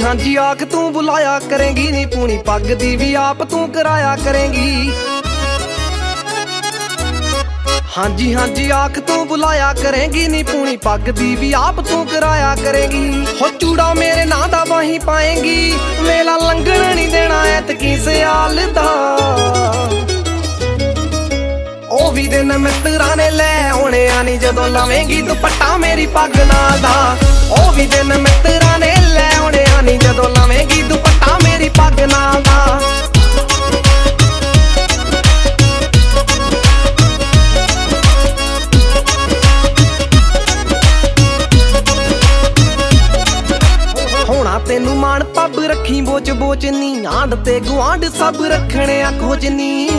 ਹਾਂਜੀ ਆਖ ਤੂੰ ਬੁਲਾਇਆ ਕਰੇਂਗੀ ਨੀ ਪੂਣੀ ਪੱਗ ਦੀ ਵੀ ਆਪ ਤੂੰ ਕਰਾਇਆ ਕਰੇਂਗੀ। ਹਾਂਜੀ ਹਾਂਜੀ ਆਖ ਤੂੰ ਬੁਲਾਇਆ ਕਰੇਂਗੀ ਨੀ ਪੂਣੀ ਪੱਗ ਦੀ ਵੀ ਆਪ ਤੂੰ ਕਰਾਇਆ ਕਰੇਂਗੀ। ਹੋ ਚੂੜਾ ਮੇਰੇ ਨਾਂ ਦਾ ਬਾਹੀਂ ਪਾਏਂਗੀ, ਮੇਲਾ ਲੰਘਣ ਨਹੀਂ ਦੇਣਾ ਐਤਕੀ ਸਿਆਲ ਦਾ। ਉਹ ਵੀ ਦਿਨ ਮਿੱਤਰਾਂ ਨੇ ਲੈ ਆਉਣੇ ਆ ਨੀ ਜਦੋਂ ਲਾਵੇਂਗੀ ਦੁਪੱਟਾ ਮੇਰੀ ਪੱਗ ਨਾਲ ਦਾ। ਉਹ ਵੀ ਦਿਨ ਮਿੱਤਰਾਂ ਨੇ ਲੈ ਆਉਣੇ ਆ ਨੀ ਜਦੋਂ ਲਾਵੇਂਗੀ ਦੁਪੱਟਾ ਮੇਰੀ ਪੱਗ ਨਾਲ ਦਾ। ਹੋਣਾ ਤੈਨੂੰ ਮਾਣ ਪੱਬ ਰੱਖੀ ਬੋਚ ਬੋਚ ਨੀ, ਆਂਢ ਤੇ ਗੁਆਂਢ ਸਭ ਰੱਖਣੇ ਆ ਖੋਜ ਨੀ।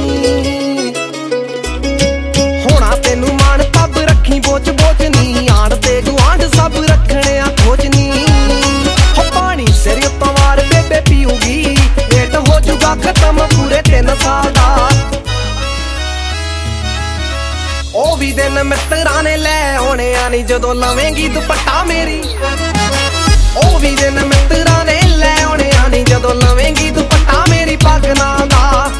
ਹੋਣਾ ਤੈਨੂੰ ਮਾਣ ਪੱਬ ਰੱਖੀ ਬੋਚ ਬੋਚ ਨੀ, ਆਂਢ ਤੇ ਗੁਆਂਢ ਸਭ ਰੱਖਣੇ ਆ ਖੋਜ ਨੀ। ਹੋ ਪਾਣੀ ਸਿਰ ਉੱਤੋਂ ਵਾਰ ਬੇਬੇ ਪੀਊਗੀ, ਵੇਟ ਹੋ ਜੂਗਾ ਖਤਮ ਪੂਰੇ 3 ਸਾਲ ਦਾ। ਉਹ ਵੀ ਦਿਨ ਮਿੱਤਰਾਂ ਨੇ ਲੈ ਆਉਣੇ ਆ ਨੀ ਜਦੋਂ ਲਵੇਂਗੀ ਦੁਪੱਟਾ ਮੇਰੀ। ਉਹ ਵੀ ਦਿਨ ਮਿੱਤਰਾਂ ਨੇ ਲੈ ਆਉਣੇ ਆ ਨੀ ਜਦੋਂ ਲਵੇਂਗੀ ਦੁਪੱਟਾ ਮੇਰੀ ਪੱਗ ਨਾਲ ਦਾ।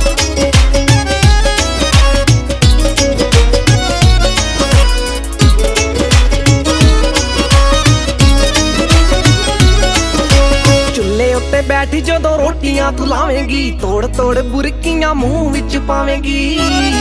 ਚੁੱਲ੍ਹੇ ਉੱਤੇ ਬੈਠ ਜਦੋਂ ਰੋਟੀਆਂ ਤੂੰ ਲਾਵੇਂਗੀ, ਤੋੜ ਤੋੜ ਬੁਰਕੀਆਂ ਮੂੰਹ ਵਿੱਚ ਪਾਵੇਂਗੀ।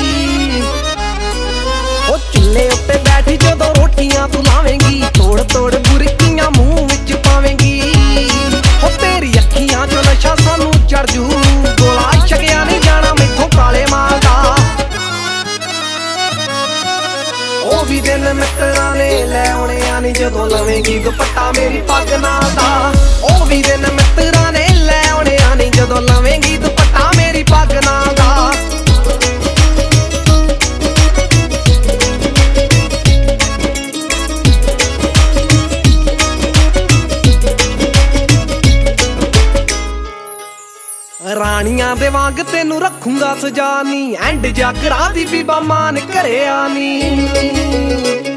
ਉਹ ਚੁੱਲ੍ਹੇ ਉੱਤੇ ਬੈਠ ਜਦੋਂ ਰੋਟੀਆਂ ਤੂੰ ਲਾਵੇਂਗੀ, ਤੋੜ ਤੋੜ ਬੁਰਕੀਆਂ ਮੂੰਹ ਵਿੱਚ ਪਾਵੇਂਗੀ। ਹੋ ਤੇਰੀ ਅੱਖੀਆਂ ਚੋਂ ਨਸ਼ਾ ਸਾਨੂੰ ਚੜ ਜੂ, ਗੋਲਾ ਛਕਿਆ ਨਹੀਂ ਜਾਣਾ ਮੈਥੋਂ ਕਾਲੇ ਮਾਲ ਦਾ। ਉਹ ਵੀ ਦਿਨ ਮਿੱਤਰਾਂ ਨੇ ਲੈ ਆਉਣੇ ਆ ਨੀ ਜਦੋਂ ਲਵੇਂਗੀ ਦੁਪੱਟਾ ਮੇਰੀ ਪੱਗ ਨਾਲ ਦਾ। ਉਹ ਵੀ ਦਿਨ ਮਿੱਤਰਾਂ ਨੇ ਲੈ ਆਉਣੇ ਆ ਨੀ ਜਦੋਂ ਲਵੇਂਗੀ ਦੁਪੱਟਾ ਮੇਰੀ ਪੱਗ ਨਾਲ ਦਾ। ਰਾਣੀਆਂ ਦੇ ਵਾਂਗ ਤੈਨੂੰ ਰੱਖੂੰਗਾ ਸਜਾ ਨੀ, ਐਂਡ ਜਾ ਕਰਾ ਦੀ ਬੀਬਾ ਮਾਨ ਘਰੇ ਆ ਨੀ।